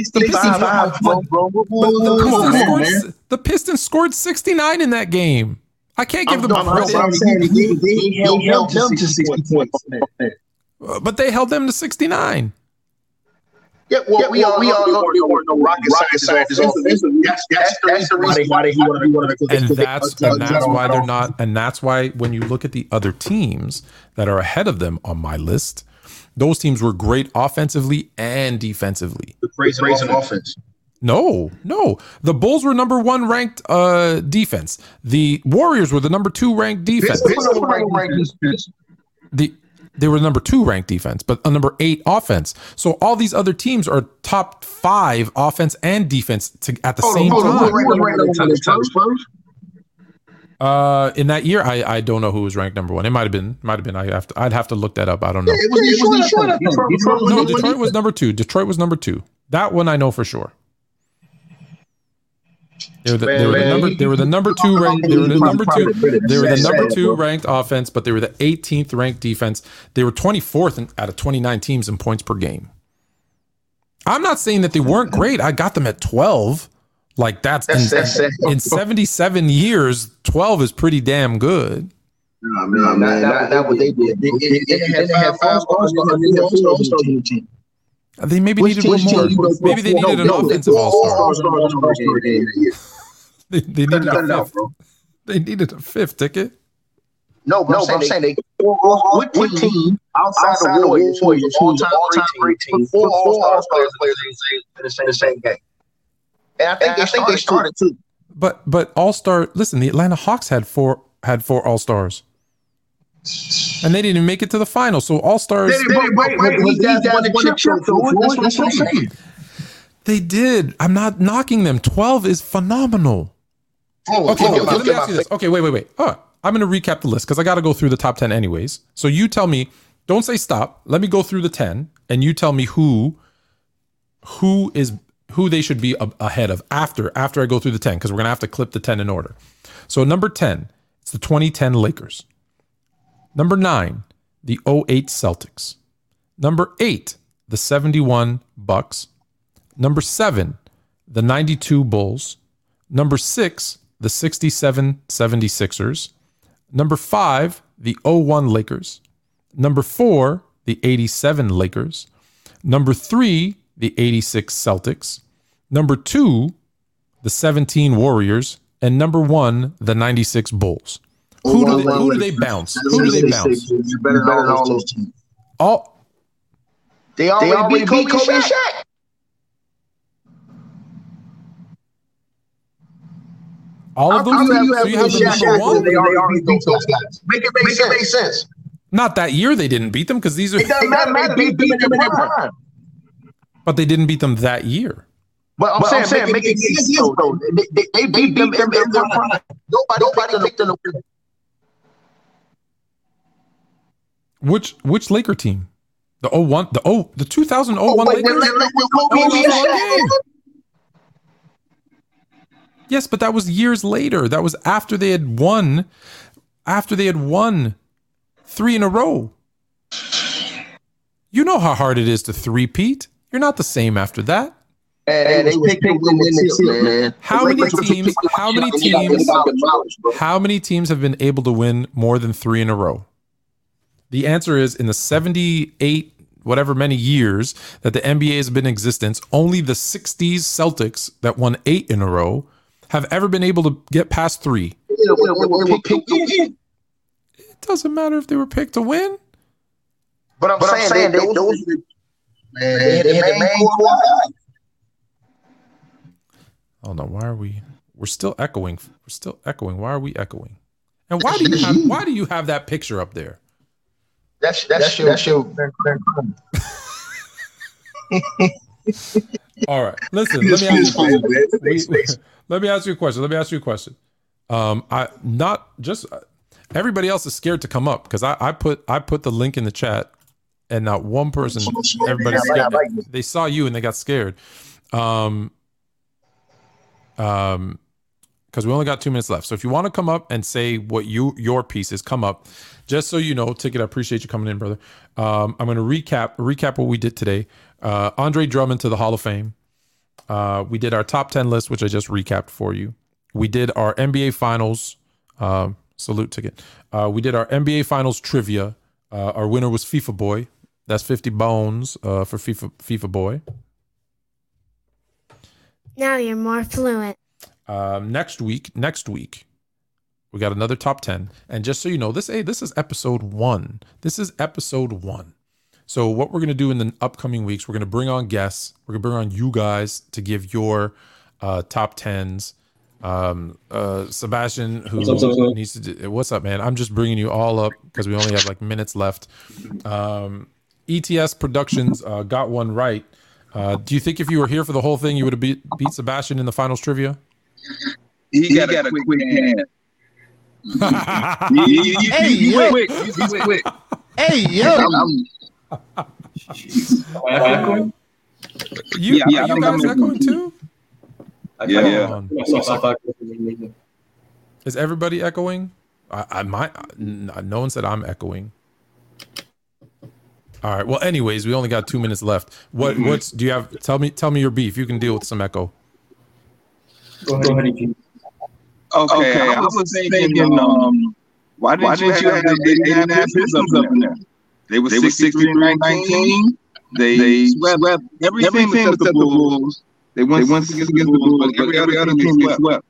The Pistons scored 69 in that game. I can't give them credit. He held them to 60 points. But they held them to 69. Yeah, we all know no rocket scientists. That's the reason why he wanted to. And that's why they're not. And that's why when you look at the other teams that are ahead of them on my list, those teams were great offensively and defensively. The praising offense. No. The Bulls were number 1 ranked defense. The Warriors were the number 2 ranked defense. They were number 2 ranked defense, but a number 8 offense. So all these other teams are top 5 offense and defense at the same time. In that year, I don't know who was ranked number 1. It might have been. I'd have to look that up. I don't know. No, Detroit was number 2. That one I know for sure. They were the number 2 ranked offense, but they were the 18th ranked defense. They were 24th out of 29 teams in points per game. I'm not saying that they weren't great. I got them at 12. Like that's in 77 years, 12 is pretty damn good. No, man, that what they did. They had 5 all-stars on the team. They maybe needed one more. Maybe they needed an offensive all-star. They needed a 5th. They needed a 5th ticket. No, but I'm saying they what team outside the Warriors, all-time great team, 4 all-star players in the same game. And I think they started too. But all-star, listen, the Atlanta Hawks had 4 all-stars. And they didn't even make it to the final. So all-stars. They did. I'm not knocking them. 12 is phenomenal. Okay, let me ask you this. Okay, wait. I'm going to recap the list because I got to go through the top 10 anyways. So you tell me, don't say stop. Let me go through the 10 and you tell me who they should be ahead of after I go through the 10 because we're going to have to clip the 10 in order. So number 10, it's the 2010 Lakers. Number 9, the 08 Celtics. Number 8, the 71 Bucks. Number 7, the 92 Bulls. Number 6, the 67 76ers. Number 5, the 01 Lakers. Number 4, the 87 Lakers. Number 3, the 86 Celtics. Number 2, the 17 Warriors. And number 1, the 96 Bulls. Who do they bounce? Who do they bounce? Better than all those teams. They already beat Kobe and Shaq. All of those teams? So you have the number 1? They already beat those guys. Make it make sense. Not that year they didn't beat them because these are. It doesn't matter. They beat them in their prime. But they didn't beat them that year. But I'm saying make it sense though. They beat them in their prime. Nobody picked them to win. Which Laker team? The 2001 Lakers? Yes, but that was years later. That was after they had won 3 in a row. You know how hard it is to three-peat. You're not the same after that. And they picked man. How many teams have been able to win more than 3 in a row? The answer is in the 78, whatever many years that the NBA has been in existence, only the 60s Celtics that won 8 in a row have ever been able to get past 3. It doesn't matter if they were picked to win. But I'm saying those they had the main core. Oh no, why are we're still echoing? Why are we echoing? And why do you have that picture up there? That's your. All right. Listen, let me ask you a question. Everybody else is scared to come up because I put the link in the chat and not one person, everybody's scared. They saw you and they got scared. Because we only got 2 minutes left. So if you want to come up and say what your piece is, come up. Just so you know, Ticket, I appreciate you coming in, brother. I'm going to recap what we did today. Andre Drummond to the Hall of Fame. We did our top 10 list, which I just recapped for you. We did our NBA Finals. Salute, Ticket. We did our NBA Finals trivia. Our winner was FIFA Boy. That's 50 bones for FIFA Boy. Now you're more fluent. Next week, we got another top 10. And just so you know, this is episode 1. This is episode 1. So what we're going to do in the upcoming weeks, we're going to bring on guests. We're going to bring on you guys to give your top 10s. Sebastian, who needs to do, what's up, man? I'm just bringing you all up because we only have like minutes left. ETS Productions got one right. Do you think if you were here for the whole thing, you would have beat Sebastian in the finals trivia? He got a quick hand. He's quick. Hey, yo. You guys echoing too? Yeah. Is everybody echoing? I might. No one said I'm echoing. All right. Well, anyways, we only got 2 minutes left. What's do you have? Tell me your beef. You can deal with some echo. Go ahead. Okay, I was thinking, why didn't you have the Pistons up in there? They were 63-19. They swept every team except the Bulls. They went against the Bulls, but every other team they swept.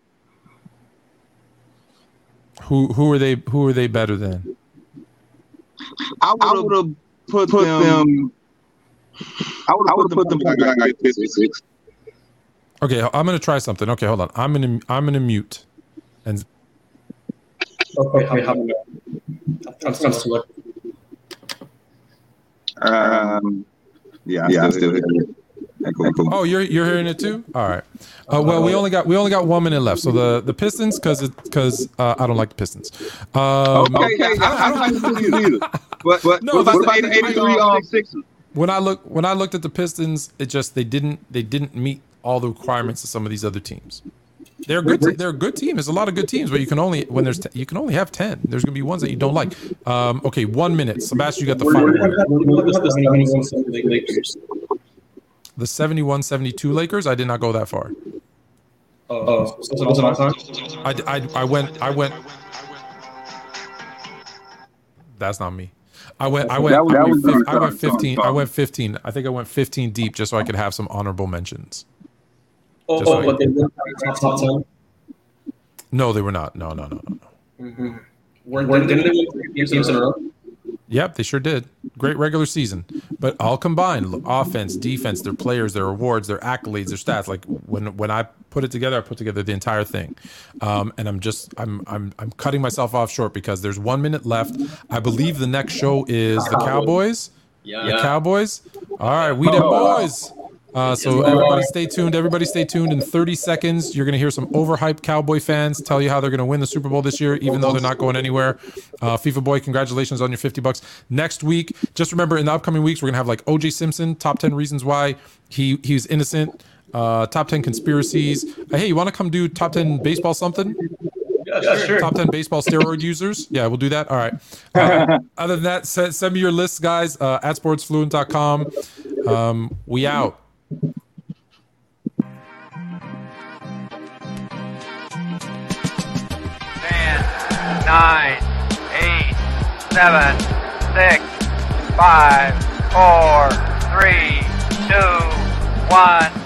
Who are they better than? I would have put them. I would have put them like 56. Okay, I'm gonna try something. Okay, hold on. I'm gonna mute. And okay, yeah, I'm still hearing it. Oh, you're hearing it too? All right. Well, we only got 1 minute left. So the Pistons, because I don't like the Pistons. Okay, I don't like the Pistons either. But no, what about the 83 Sixers? When I looked at the Pistons, it just they didn't meet all the requirements of some of these other teams. They're good. They're a good team. There's a lot of good teams, but you can only have 10. There's gonna be ones that you don't like. Okay, 1 minute. Sebastian, you got the final word. The 71-72 Lakers. I did not go that far. So was it my time? I went. That's not me. I went 15. I went 15. I think I went 15 deep just so I could have some honorable mentions. But they were top 10? No, they were not. No. Mm-hmm. Didn't they win 3 games in a row? Yep, they sure did. Great regular season. But all combined, offense, defense, their players, their awards, their accolades, their stats. Like when I put it together, I put together the entire thing. And I'm cutting myself off short because there's 1 minute left. I believe the next show is the Cowboys. Yeah. The Cowboys. All right, we them boys. So everybody stay tuned. In 30 seconds, you're going to hear some overhyped Cowboy fans tell you how they're going to win the Super Bowl this year, even though they're not going anywhere. FIFA Boy, congratulations on your $50. Next week, just remember, in the upcoming weeks, we're going to have like O.J. Simpson, top 10 reasons why he was innocent, top 10 conspiracies. Hey, you want to come do top 10 baseball something? Yeah, sure. Top 10 baseball steroid users. Yeah, we'll do that. All right. Other than that, send me your lists, guys, at sportsfluent.com. We out. 10, 9, 8, 7, 6, 5, 4, 3, 2, 1.